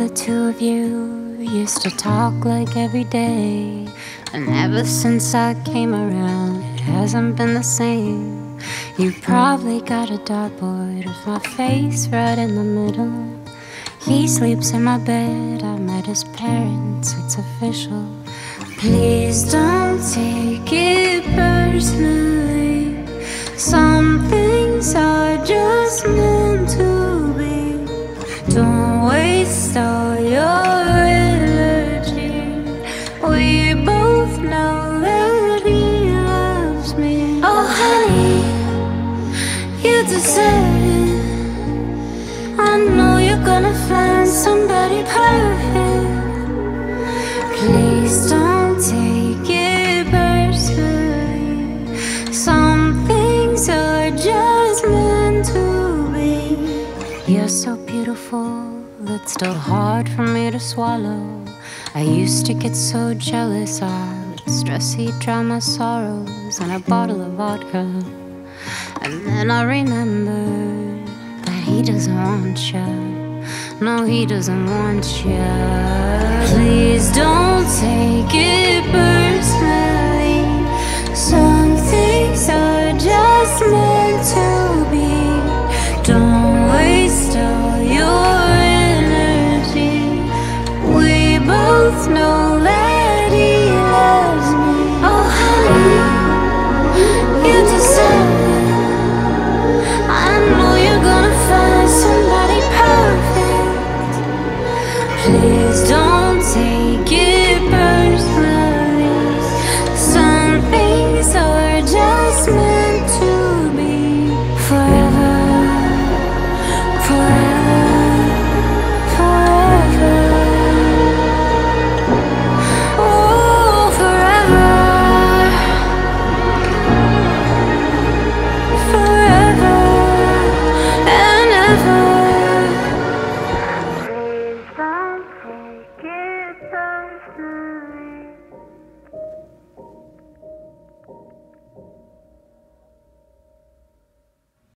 the two of you used to talk like every day, and ever since I came around, it hasn't been the same. You probably got a dartboard with my face right in the middle. He sleeps in my bed, I met his parents, it's official. Please don't take it personally. Some things are just meant to be. Don't waste all your energy. We both know that he loves me. Oh honey, you deserve it. I know you're gonna find somebody perfect. Please don't take it personally. Some things are just meant to be. You're so beautiful, it's still hard for me to swallow. I used to get so jealous, I would stress he'd drown my sorrows in a bottle of vodka. And then I remembered that he doesn't want you. No, he doesn't want you. Please don't take it personally.